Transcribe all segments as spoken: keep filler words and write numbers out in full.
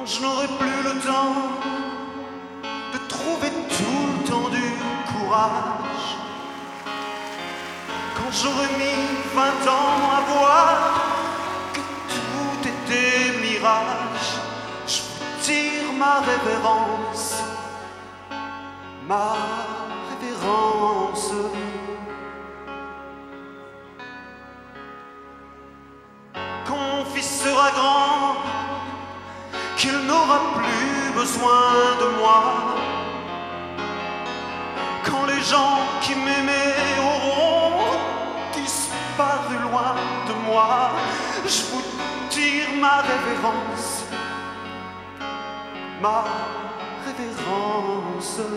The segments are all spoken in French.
quand je n'aurai plus le temps de trouver tout le temps du courage, quand j'aurai mis vingt ans à voir que tout était mirage, je vous tire ma révérence, ma révérence. Quand mon fils sera grand, qu'il n'aura plus besoin de moi, quand les gens qui m'aimaient auront disparu loin de moi, je vous tire ma révérence, ma révérence.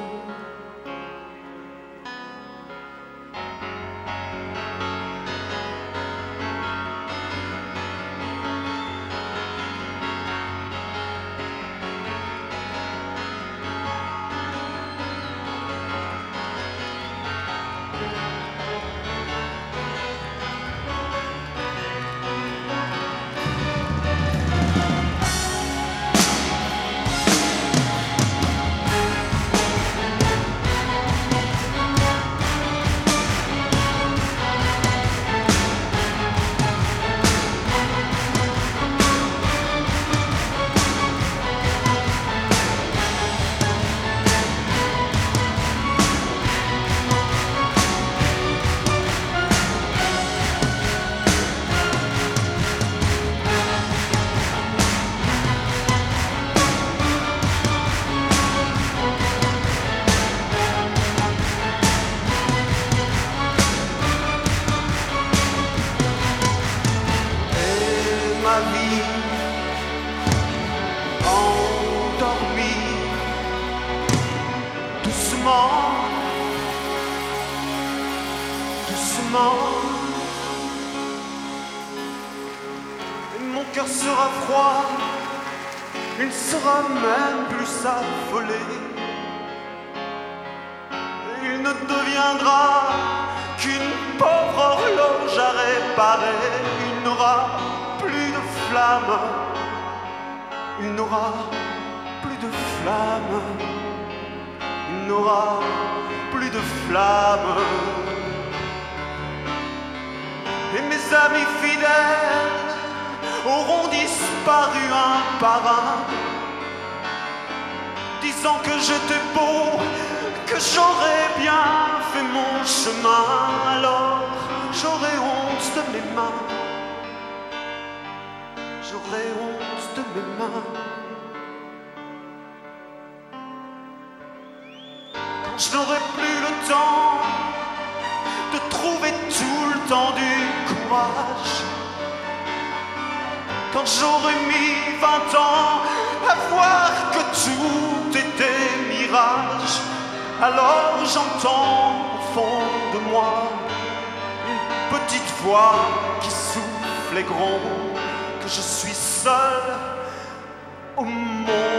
Ma vie endormie, doucement, doucement, et mon cœur sera froid, il ne sera même plus affolé, il ne deviendra qu'une pauvre horloge à réparer, il n'aura plus de flamme, il n'aura plus de flamme, il n'aura plus de flamme. Et mes amis fidèles auront disparu un par un, disant que j'étais beau, que j'aurais bien fait mon chemin. Alors j'aurai honte de mes mains, j'aurai honte de mes mains. Quand je n'aurai plus le temps de trouver tout le temps du courage, quand j'aurai mis vingt ans à voir que tout était mirage, alors j'entends au fond de moi une petite voix qui souffle et gronde que je suis seul au monde.